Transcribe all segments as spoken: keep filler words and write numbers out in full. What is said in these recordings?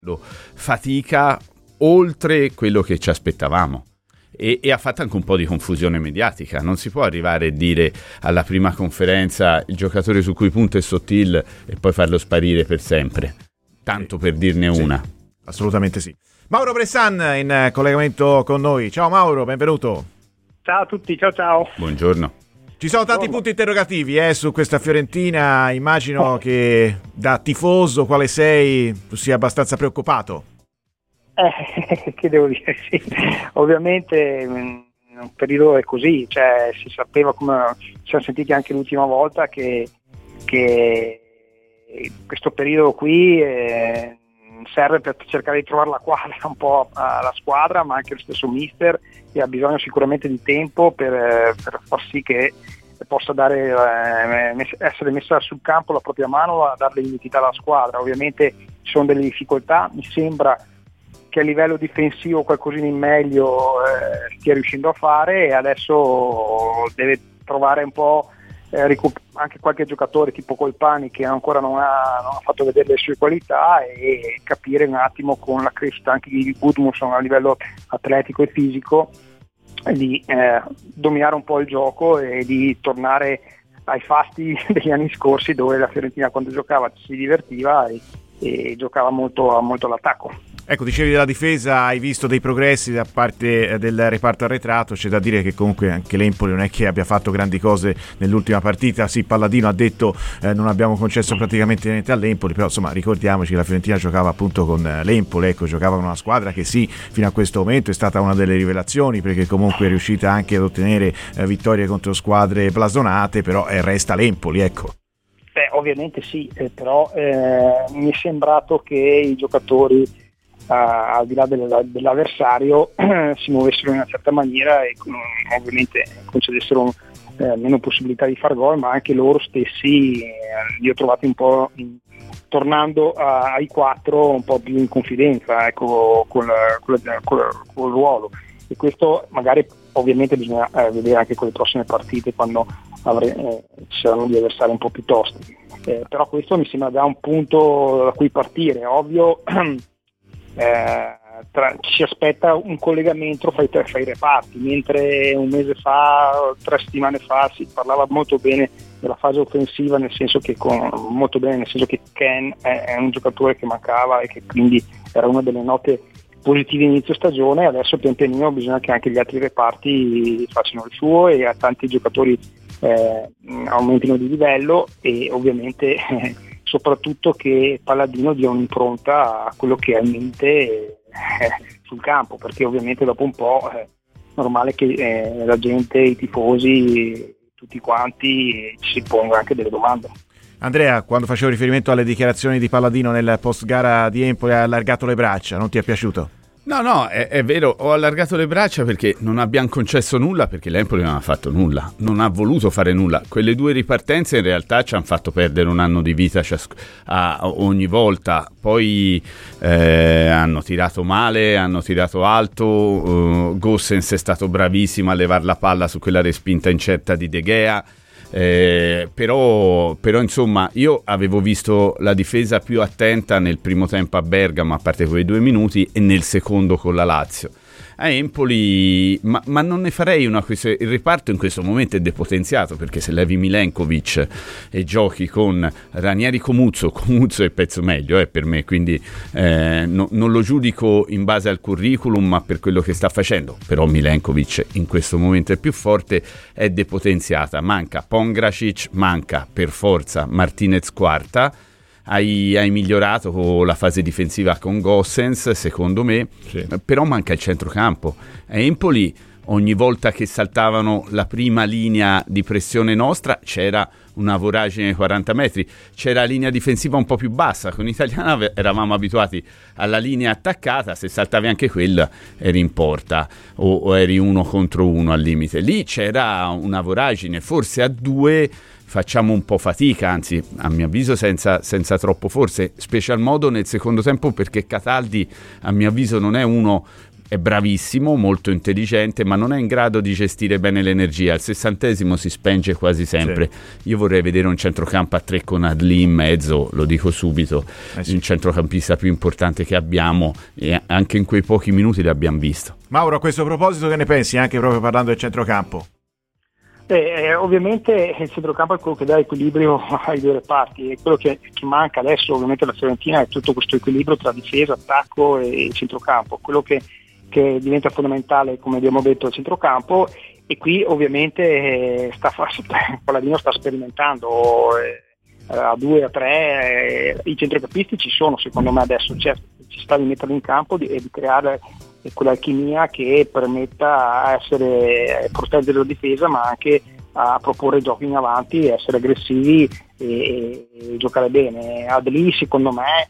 fatica oltre quello che ci aspettavamo. E, e ha fatto anche un po' di confusione mediatica. Non si può arrivare a dire alla prima conferenza il giocatore su cui punta è Sottil e poi farlo sparire per sempre, tanto sì. per dirne sì, una. Assolutamente sì. Mauro Bressan in collegamento con noi. Ciao Mauro, benvenuto. Ciao a tutti, ciao ciao. Buongiorno. Ci sono tanti punti interrogativi eh, su questa Fiorentina. Immagino oh. che da tifoso quale sei tu sia abbastanza preoccupato. Eh, che devo dire, sì. Ovviamente un periodo è così, cioè si sapeva, come ci siamo sentiti anche l'ultima volta, che, che questo periodo qui eh, serve per cercare di trovare la quadra un po' alla squadra, ma anche lo stesso mister, che ha bisogno sicuramente di tempo per, per far sì che possa dare eh, essere messa sul campo la propria mano a dare l'identità alla squadra. Ovviamente ci sono delle difficoltà, mi sembra che a livello difensivo qualcosina in meglio eh, stia riuscendo a fare, e adesso deve trovare un po' eh, ricup- anche qualche giocatore tipo Colpani che ancora non ha, non ha fatto vedere le sue qualità, e capire un attimo con la crescita anche di Gudmundsson a livello atletico e fisico di eh, dominare un po' il gioco e di tornare ai fasti degli anni scorsi, dove la Fiorentina quando giocava si divertiva e, e giocava molto, molto all'attacco. Ecco, dicevi della difesa, hai visto dei progressi da parte del reparto arretrato. C'è da dire che comunque anche l'Empoli non è che abbia fatto grandi cose nell'ultima partita. Sì, Palladino ha detto eh, non abbiamo concesso praticamente niente all'Empoli, però insomma ricordiamoci che la Fiorentina giocava appunto con l'Empoli, ecco, giocava con una squadra che sì, fino a questo momento è stata una delle rivelazioni, perché comunque è riuscita anche ad ottenere eh, vittorie contro squadre blasonate, però eh, resta l'Empoli, ecco. Beh, ovviamente sì, eh, però eh, mi è sembrato che i giocatori Uh, al di là del, dell'avversario uh, si muovessero in una certa maniera e um, ovviamente concedessero uh, meno possibilità di far gol, ma anche loro stessi uh, li ho trovati un po' in, tornando uh, ai quattro un po' più in confidenza, ecco, col, col, col, col ruolo, e questo magari ovviamente bisogna uh, vedere anche con le prossime partite, quando avre, eh, ci saranno gli avversari un po' più tosti, eh, però questo mi sembra già un punto da cui partire. Ovvio Eh, tra, ci aspetta un collegamento fra i, fra i reparti, mentre un mese fa, tre settimane fa si parlava molto bene della fase offensiva, nel senso che con, molto bene nel senso che Ken è, è un giocatore che mancava e che quindi era una delle note positive inizio stagione. Adesso pian pianino bisogna che anche gli altri reparti facciano il suo e a tanti giocatori eh, aumentino di livello, e ovviamente eh, soprattutto che Palladino dia un'impronta a quello che ha in mente eh, sul campo, perché ovviamente dopo un po' è normale che eh, la gente, i tifosi, tutti quanti ci si ponga anche delle domande. Andrea, quando facevo riferimento alle dichiarazioni di Palladino nel post gara di Empoli, ha allargato le braccia, non ti è piaciuto? No, no, è, è vero, ho allargato le braccia perché non abbiamo concesso nulla, perché l'Empoli non ha fatto nulla, non ha voluto fare nulla. Quelle due ripartenze in realtà ci hanno fatto perdere un anno di vita ciasc- a, a ogni volta. Poi eh, hanno tirato male, hanno tirato alto, uh, Gosens è stato bravissimo a levare la palla su quella respinta incerta di De Gea. Eh, però, però insomma io avevo visto la difesa più attenta nel primo tempo a Bergamo, a parte quei due minuti, e nel secondo con la Lazio. A Empoli, ma, ma non ne farei una questione. Il reparto in questo momento è depotenziato, perché se levi Milenkovic e giochi con Ranieri, Comuzzo, Comuzzo è il pezzo meglio eh, per me, quindi eh, no, non lo giudico in base al curriculum ma per quello che sta facendo. Però Milenkovic in questo momento è più forte, è depotenziata. Manca Pongracic, manca per forza Martinez Quarta. Hai, hai migliorato con la fase difensiva con Gosens, secondo me, sì. Però manca il centrocampo. A Empoli ogni volta che saltavano la prima linea di pressione nostra c'era una voragine di quaranta metri, c'era la linea difensiva un po' più bassa. Con Italiana eravamo abituati alla linea attaccata, se saltavi anche quella eri in porta o, o eri uno contro uno al limite. Lì c'era una voragine, forse a due facciamo un po' fatica, anzi a mio avviso senza, senza troppo forse, special modo nel secondo tempo, perché Cataldi a mio avviso non è uno è bravissimo, molto intelligente, ma non è in grado di gestire bene l'energia. Al sessantesimo si spenge quasi sempre. Sì. Io vorrei vedere un centrocampo a tre con Adli in mezzo, lo dico subito, eh sì. Il centrocampista più importante che abbiamo, e anche in quei pochi minuti l'abbiamo visto. Mauro, a questo proposito che ne pensi, anche proprio parlando del centrocampo? Eh, ovviamente il centrocampo è quello che dà equilibrio ai due reparti, e quello che, che manca adesso ovviamente alla Fiorentina è tutto questo equilibrio tra difesa, attacco e centrocampo. Quello che, che diventa fondamentale, come abbiamo detto, è il centrocampo, e qui ovviamente eh, sta, Palladino sta sperimentando eh, a due, a tre, eh, i centrocampisti ci sono secondo me adesso, certo, ci sta di metterli in campo e di, di creare quell'alchimia che permetta a essere, a proteggere la difesa, ma anche a proporre giochi in avanti, essere aggressivi e, e giocare bene. Adli secondo me,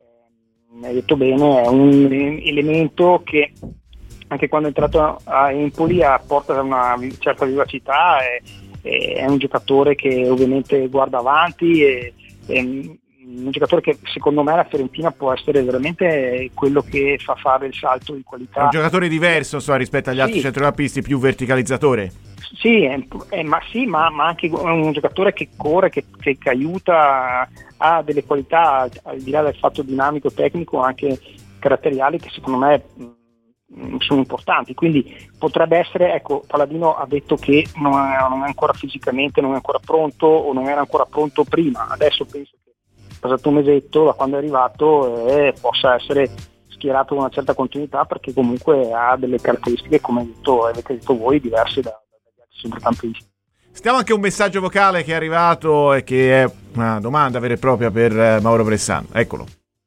eh, hai detto bene, è un elemento che anche quando è entrato a Empoli apporta una certa vivacità, e, e è un giocatore che ovviamente guarda avanti, e, e un giocatore che secondo me la Fiorentina può essere veramente quello che fa fare il salto di qualità. È un giocatore diverso so, rispetto agli sì. altri centrocampisti, più verticalizzatore. Sì, è, è, ma sì, ma, ma anche un giocatore che corre, che, che, che aiuta, ha delle qualità al di là del fatto dinamico, tecnico, anche caratteriali, che secondo me mh, sono importanti. Quindi potrebbe essere, ecco, Palladino ha detto che non è, non è ancora fisicamente, non è ancora pronto, o non era ancora pronto prima. Adesso penso che passato un mesetto da quando è arrivato eh, possa essere schierato con una certa continuità, perché comunque ha delle caratteristiche, come detto, avete detto voi, diverse da, dagli altri centrocampisti. Stiamo anche un messaggio vocale che è arrivato e che è una domanda vera e propria per Mauro Bressan. Eccolo.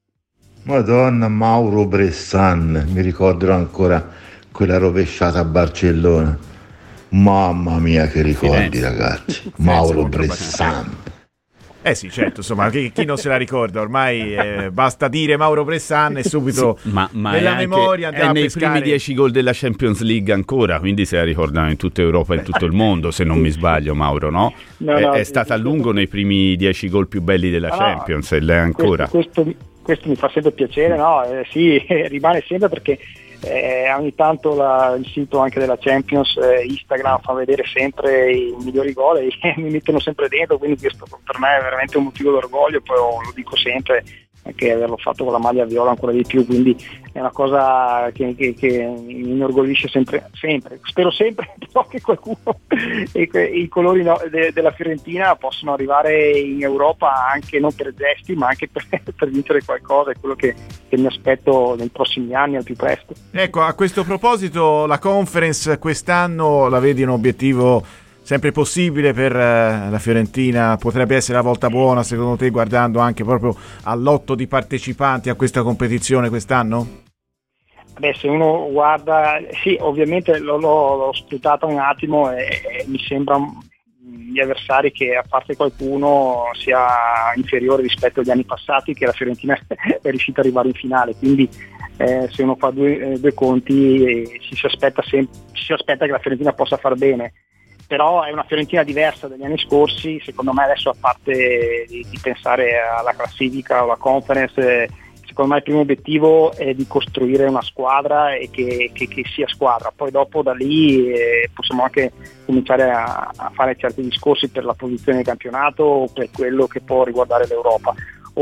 Madonna, Mauro Bressan, mi ricorderò ancora quella rovesciata a Barcellona. Mamma mia che ricordi, Firenze. Ragazzi. Mauro Bressan. Eh sì, certo, insomma, chi, chi non se la ricorda ormai, eh, basta dire Mauro Bressan e subito sì, ma, ma nella memoria andiamo a pescare. È nei primi dieci gol della Champions League ancora, quindi se la ricordano in tutta Europa e in tutto il mondo, se non mi sbaglio, Mauro, no? no, no è, è stata a lungo nei primi dieci gol più belli della no, Champions, e lei ancora. Questo, questo, questo mi fa sempre piacere, no? Eh, sì, rimane sempre, perché Eh, ogni tanto la, il sito anche della Champions, eh, Instagram, fa vedere sempre i migliori gol e mi mettono sempre dentro, quindi questo per me è veramente un motivo d'orgoglio. Poi lo dico sempre, anche averlo fatto con la maglia viola ancora di più, quindi è una cosa che, che, che mi inorgoglisce sempre, sempre. Spero sempre però che qualcuno e que, i colori no, de, della Fiorentina possano arrivare in Europa, anche non per gesti ma anche per, per vincere qualcosa. È quello che, che mi aspetto nei prossimi anni al più presto. Ecco, a questo proposito, la Conference quest'anno la vedi un obiettivo sempre possibile per uh, la Fiorentina? Potrebbe essere la volta buona secondo te, guardando anche proprio all'otto di partecipanti a questa competizione quest'anno? Beh, se uno guarda, sì, ovviamente l'ho, l'ho, l'ho scrutato un attimo e, e mi sembra gli avversari che, a parte qualcuno, sia inferiore rispetto agli anni passati, che la Fiorentina è riuscita ad arrivare in finale, quindi eh, se uno fa due, eh, due conti eh, ci si aspetta sempre, ci si aspetta che la Fiorentina possa far bene. Però è una Fiorentina diversa dagli anni scorsi, secondo me. Adesso, a parte di, di pensare alla classifica o alla Conference, eh, secondo me il primo obiettivo è di costruire una squadra e che, che, che sia squadra. Poi dopo da lì eh, possiamo anche cominciare a, a fare certi discorsi per la posizione del campionato o per quello che può riguardare l'Europa.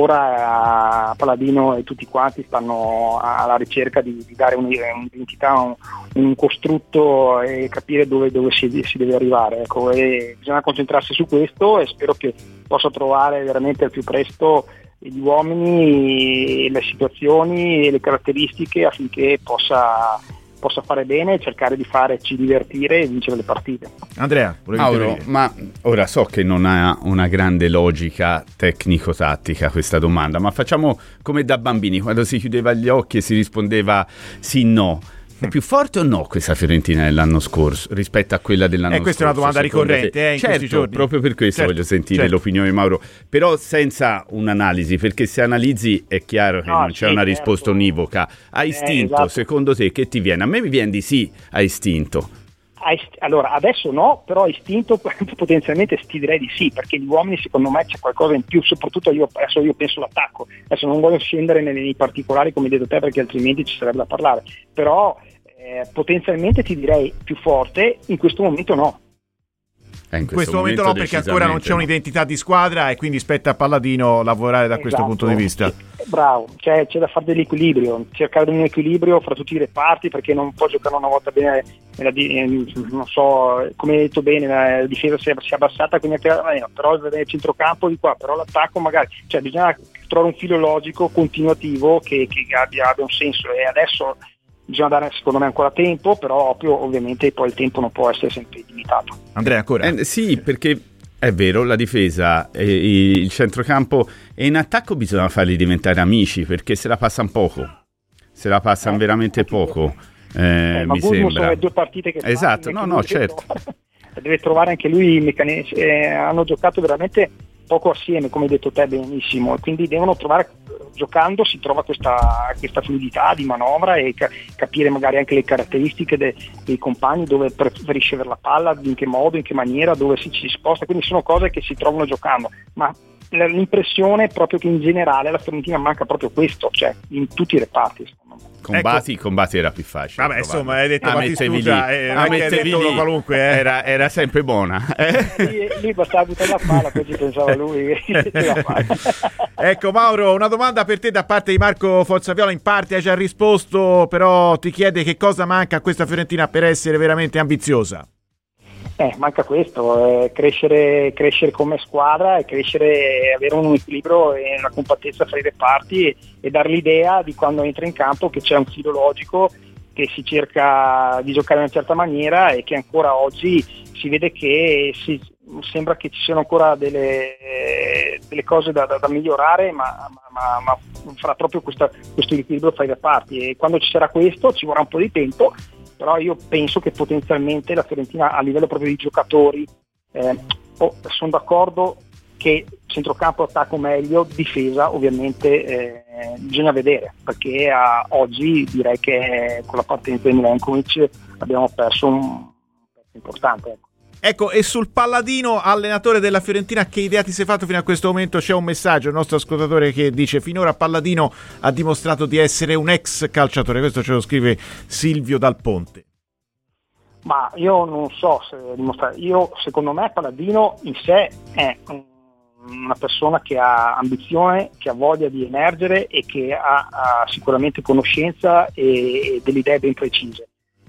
Ora Palladino e tutti quanti stanno alla ricerca di, di dare un'identità, un, un costrutto e capire dove, dove si, si deve arrivare. Ecco, e bisogna concentrarsi su questo, e spero che possa trovare veramente al più presto gli uomini, le situazioni e le caratteristiche affinché possa possa fare bene, cercare di farci divertire e vincere le partite. Andrea, Mauro, ma ora so che non ha una grande logica tecnico-tattica questa domanda, ma facciamo come da bambini, quando si chiudeva gli occhi e si rispondeva sì no. È più forte o no questa Fiorentina dell'anno scorso rispetto a quella dell'anno scorso? Eh, questa scorso, è una domanda ricorrente eh, in certo, questi giorni. Proprio per questo certo, voglio sentire certo. l'opinione di Mauro, però senza un'analisi, perché se analizzi è chiaro che no, non c'è sì, una certo. risposta univoca. A istinto, eh, esatto. Secondo te che ti viene? A me mi viene di sì a istinto. Allora, adesso no, però istinto potenzialmente ti direi di sì, perché gli uomini secondo me c'è qualcosa in più, soprattutto io adesso io penso all'attacco. Adesso non voglio scendere nei, nei particolari come hai detto te, perché altrimenti ci sarebbe da parlare, però eh, potenzialmente ti direi più forte, in questo momento no. Eh, in, questo in questo momento, momento no, perché ancora non c'è no. un'identità di squadra e quindi spetta a Palladino lavorare da esatto. questo punto di vista. Bravo, c'è, c'è da fare dell'equilibrio, cercare un equilibrio fra tutti i reparti, perché non può giocare una volta bene, non so, come hai detto bene, la difesa si è, si è abbassata, quindi però il centrocampo di qua, però l'attacco magari, cioè bisogna trovare un filo logico continuativo che, che abbia, abbia un senso, e adesso bisogna dare secondo me ancora tempo, però ovvio, ovviamente poi il tempo non può essere sempre limitato. Andrea ancora? Eh, sì, perché è vero, la difesa e il centrocampo e in attacco bisogna farli diventare amici, perché se la passano poco, se la passano eh, veramente poco, eh, eh, mi sembra. Sono le due partite che esatto, no, no, certo. Deve trovare anche lui i meccanismi, eh, hanno giocato veramente poco assieme, come hai detto te benissimo, e quindi devono trovare, giocando si trova questa, questa fluidità di manovra e ca- capire magari anche le caratteristiche de- dei compagni, dove preferisce avere la palla, in che modo, in che maniera, dove si, si sposta, quindi sono cose che si trovano giocando, ma l'impressione è proprio che in generale la Fiorentina manca proprio questo, cioè in tutti i reparti secondo me. Combati, ecco. combati era più facile. Vabbè, insomma, hai detto Batistuta, eh, non è detto uno qualunque, eh. era, era sempre buona. Eh? Lì, lì bastava buttare la palla, così pensava lui. Ecco Mauro, una domanda per te da parte di Marco Forzaviola, in parte hai già risposto, però ti chiede che cosa manca a questa Fiorentina per essere veramente ambiziosa. Eh, manca questo, eh, crescere, crescere come squadra e crescere, avere un equilibrio e una compattezza fra i reparti e, e dare l'idea di quando entra in campo che c'è un filo logico, che si cerca di giocare in una certa maniera e che ancora oggi si vede che si, sembra che ci siano ancora delle, delle cose da, da, da migliorare, ma, ma, ma farà proprio questa, questo equilibrio fra i reparti, e quando ci sarà questo ci vorrà un po' di tempo. Però io penso che potenzialmente la Fiorentina a livello proprio di giocatori, eh, oh, sono d'accordo che centrocampo attacco meglio, difesa ovviamente eh, bisogna vedere, perché a, oggi direi che con la partenza di Milenkovic abbiamo perso un pezzo importante. Ecco. Ecco, e sul Palladino, allenatore della Fiorentina, che idea ti sei fatto fino a questo momento? C'è un messaggio, il nostro ascoltatore, che dice: finora Palladino ha dimostrato di essere un ex calciatore. Questo ce lo scrive Silvio Dal Ponte. Ma io non so se dimostrare. Io, secondo me, Palladino in sé è una persona che ha ambizione, che ha voglia di emergere e che ha, ha sicuramente conoscenza e, e delle idee ben precise.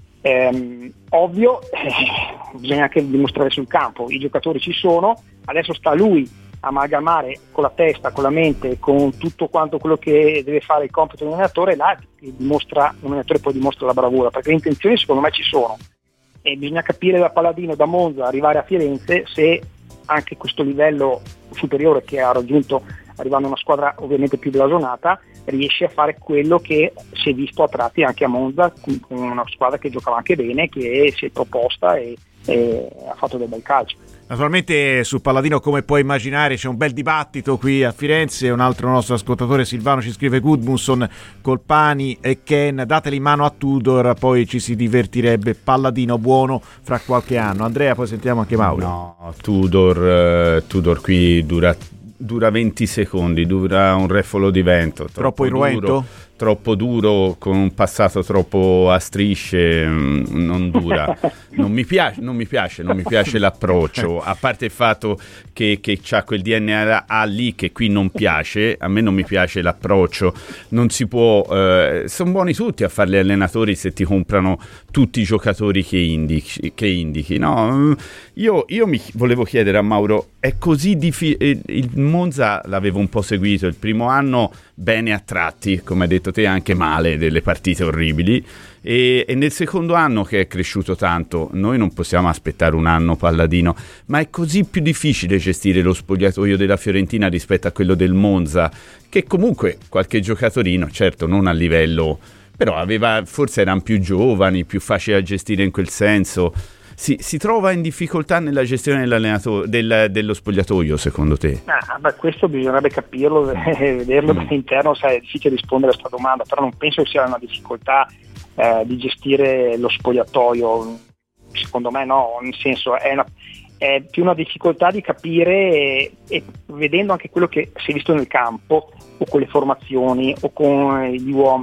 Eh, ovvio, eh, bisogna anche dimostrare sul campo, i giocatori ci sono, adesso sta a lui amalgamare con la testa, con la mente, con tutto quanto quello che deve fare il compito dell'allenatore, là dimostra, l'allenatore poi dimostra la bravura, perché le intenzioni secondo me ci sono e bisogna capire da Palladino, da Monza, arrivare a Firenze, se anche questo livello superiore che ha raggiunto arrivando a una squadra ovviamente più blasonata riesce a fare quello che si è visto a tratti anche a Monza, con una squadra che giocava anche bene, che si è proposta e, e ha fatto del bel calcio. Naturalmente su Palladino, come puoi immaginare, c'è un bel dibattito qui a Firenze. Un altro nostro ascoltatore, Silvano, ci scrive: Gudmundsson, Colpani e Ken, dateli in mano a Tudor, poi ci si divertirebbe. Palladino buono fra qualche anno. Andrea, poi sentiamo anche Mauro. No, Tudor, uh, Tudor qui dura dura venti secondi, dura un refolo di vento. Troppo, troppo irruento? Duro, troppo duro, con un passato troppo a strisce, mh, non dura. Non mi piace, non mi piace, non mi piace l'approccio, a parte il fatto che, che c'ha quel D N A lì che qui non piace, a me non mi piace l'approccio, non si può, eh, sono buoni tutti a fare gli allenatori se ti comprano tutti i giocatori che indichi, che indichi no? Io, io mi volevo chiedere a Mauro, è così difficile, il Monza l'avevo un po' seguito, il primo anno bene a tratti, come hai detto te, anche male, delle partite orribili, e, e nel secondo anno che è cresciuto tanto. Noi non possiamo aspettare un anno Palladino, ma è così più difficile gestire lo spogliatoio della Fiorentina rispetto a quello del Monza, che comunque qualche giocatorino, certo non a livello, però aveva, forse erano più giovani, più facili da gestire in quel senso. Si, si trova in difficoltà nella gestione dell'allenatore, del, dello spogliatoio, secondo te? Ah, beh, questo bisognerebbe capirlo e vederlo mm. dall'interno, sai, è difficile rispondere a questa domanda, però non penso che sia una difficoltà eh, di gestire lo spogliatoio, secondo me no, nel senso è, una, è più una difficoltà di capire e, e vedendo anche quello che si è visto nel campo o con le formazioni o con gli uomini,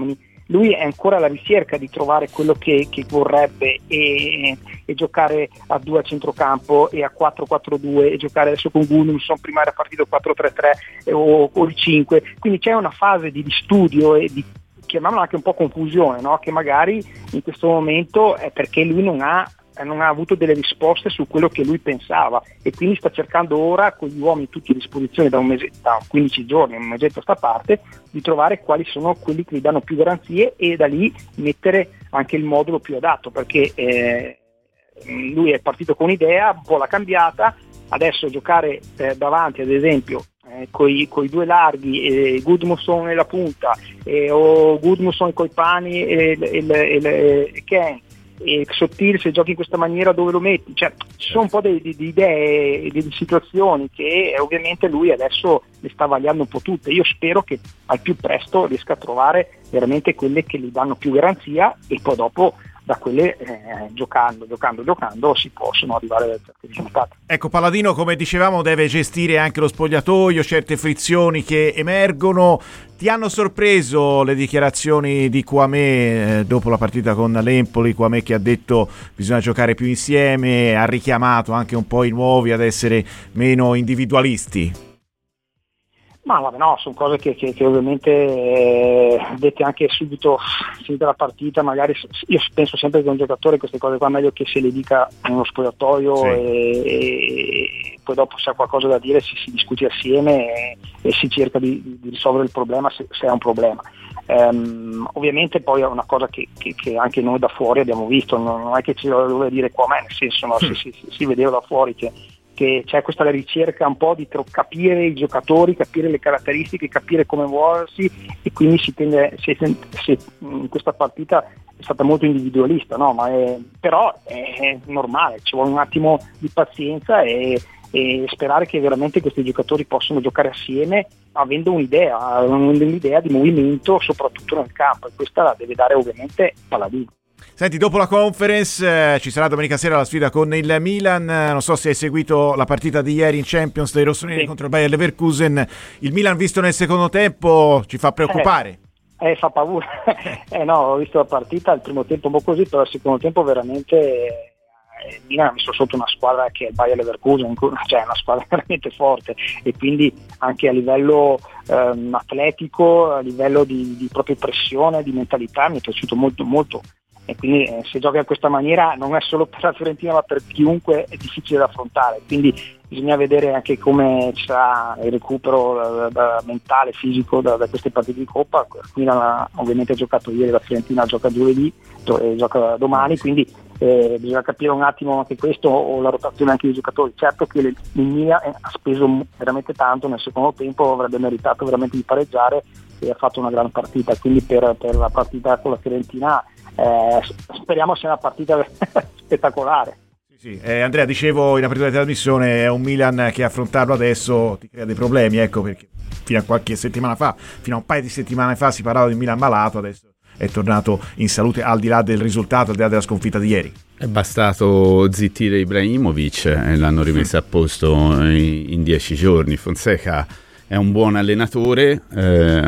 lui è ancora alla ricerca di trovare quello che, che vorrebbe e, e giocare a due a centrocampo e a quattro quattro due e giocare adesso con Gudmundsson, prima era partito quattro tre tre o, o il cinque, quindi c'è una fase di, di studio e di, chiamiamola anche un po' confusione, no? Che magari in questo momento è perché lui non ha non ha avuto delle risposte su quello che lui pensava e quindi sta cercando ora con gli uomini tutti a disposizione da un mese, da quindici giorni, un mesetto a sta parte, di trovare quali sono quelli che gli danno più garanzie e da lì mettere anche il modulo più adatto, perché eh, lui è partito con un'idea, un po' l'ha cambiata, adesso giocare eh, davanti ad esempio eh, coi, coi due larghi, eh, Gudmundsson e la punta eh, o Gudmundsson coi pani e, e, e, e, e Ken e Sottile, se giochi in questa maniera dove lo metti, cioè ci sono un po' di, di, di idee e di, di situazioni che eh, ovviamente lui adesso le sta vagliando un po' tutte. Io spero che al più presto riesca a trovare veramente quelle che gli danno più garanzia e poi dopo da quelle eh, giocando, giocando, giocando si possono arrivare a certi risultati. Ecco, Palladino, come dicevamo, deve gestire anche lo spogliatoio, certe frizioni che emergono. Ti hanno sorpreso le dichiarazioni di Kouamé eh, dopo la partita con l'Empoli? Kouamé che ha detto bisogna giocare più insieme, ha richiamato anche un po' i nuovi ad essere meno individualisti. Ma vabbè, no, sono cose che, che, che ovviamente eh, dette anche subito finita la partita, magari io penso sempre che un giocatore queste cose qua è meglio che se le dica nello spogliatoio, sì. e, e poi dopo se ha qualcosa da dire si, si discute assieme e, e si cerca di, di risolvere il problema se, se è un problema. Um, ovviamente poi è una cosa che, che, che anche noi da fuori abbiamo visto, non, non è che ci doveva dire qua, ma nel senso no, si, si, si vedeva da fuori che che c'è questa ricerca un po' di tro- capire i giocatori, capire le caratteristiche, capire come muoversi e quindi si tende, si, si, in questa partita è stata molto individualista, no? Ma è, però è normale, ci vuole un attimo di pazienza e, e sperare che veramente questi giocatori possano giocare assieme avendo un'idea, avendo un'idea di movimento soprattutto nel campo, e questa la deve dare ovviamente Palladino. Senti, dopo la conference eh, ci sarà domenica sera la sfida con il Milan. Non so se hai seguito la partita di ieri in Champions dei rossoneri, sì, contro il Bayer Leverkusen. Il Milan visto nel secondo tempo ci fa preoccupare. Eh, eh fa paura. eh no, ho visto la partita, il primo tempo un po' così, però il secondo tempo veramente eh, il Milan ha messo sotto una squadra che è il Bayer Leverkusen, cioè una squadra veramente forte, e quindi anche a livello ehm, atletico, a livello di, di propria pressione, di mentalità mi è piaciuto molto molto. E quindi eh, se gioca in questa maniera non è solo per la Fiorentina ma per chiunque è difficile da affrontare, quindi bisogna vedere anche come ci sarà il recupero da, da mentale, fisico da, da queste partite di Coppa. Qui la, ovviamente ha giocato ieri, la Fiorentina gioca giovedì, to, gioca domani, quindi eh, bisogna capire un attimo anche questo o la rotazione anche dei giocatori. Certo che il Mia eh, ha speso veramente tanto nel secondo tempo, avrebbe meritato veramente di pareggiare e ha fatto una gran partita, quindi per, per la partita con la Fiorentina Eh, speriamo sia una partita spettacolare. Sì, sì. Eh, Andrea, dicevo in apertura di trasmissione, è un Milan che affrontarlo adesso ti crea dei problemi, ecco, perché fino a qualche settimana fa, fino a un paio di settimane fa si parlava di un Milan malato, adesso è tornato in salute al di là del risultato, al di là della sconfitta di ieri. È bastato zittire Ibrahimovic e l'hanno rimesso a posto in, in dieci giorni. Fonseca è un buon allenatore, eh,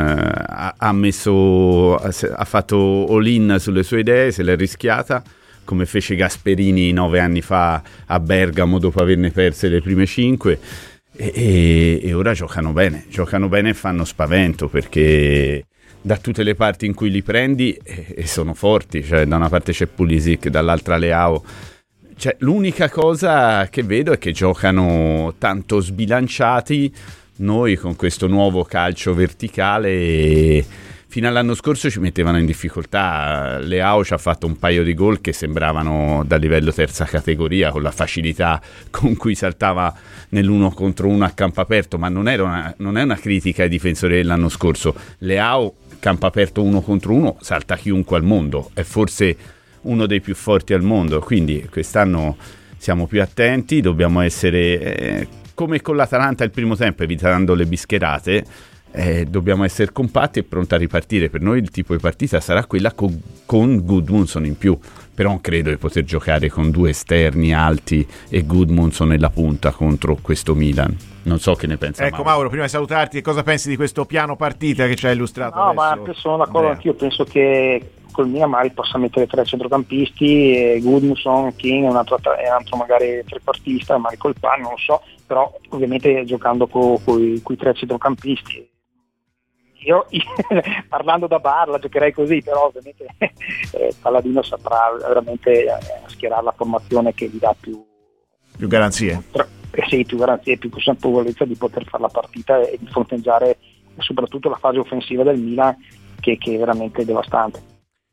ha, ha messo, ha fatto all-in sulle sue idee, se l'è rischiata, come fece Gasperini nove anni fa a Bergamo dopo averne perse le prime cinque, e, e, e ora giocano bene, giocano bene e fanno spavento, perché da tutte le parti in cui li prendi e, e sono forti, cioè da una parte c'è Pulisic, dall'altra Leao. Cioè, l'unica cosa che vedo è che giocano tanto sbilanciati. Noi con questo nuovo calcio verticale fino all'anno scorso ci mettevano in difficoltà. Leao ci ha fatto un paio di gol che sembravano da livello terza categoria, con la facilità con cui saltava nell'uno contro uno a campo aperto, ma non, era una, non è una critica ai difensori dell'anno scorso. Leao campo aperto uno contro uno salta chiunque al mondo, è forse uno dei più forti al mondo, quindi quest'anno siamo più attenti, dobbiamo essere... Eh, come con l'Atalanta il primo tempo, evitando le bischerate, eh, dobbiamo essere compatti e pronti a ripartire. Per noi il tipo di partita sarà quella con, con Gudmundsson in più, però non credo di poter giocare con due esterni alti e Gudmundsson nella punta contro questo Milan. Non so che ne pensa ecco Mauro. Mauro, prima di salutarti, cosa pensi di questo piano partita che ci hai illustrato no adesso? Ma sono d'accordo anch'io, penso che col Milan magari possa mettere tre centrocampisti e Gudmundsson, King, un altro, un altro magari trequartista, magari col Pan, non lo so, però ovviamente giocando con i tre centrocampisti. Io, io parlando da bar la giocherei così, però ovviamente eh, Palladino saprà veramente eh, schierare la formazione che gli dà più, più garanzie tra, eh sì, più garanzie, più consapevolezza di poter fare la partita e di fronteggiare soprattutto la fase offensiva del Milan che, che è veramente devastante.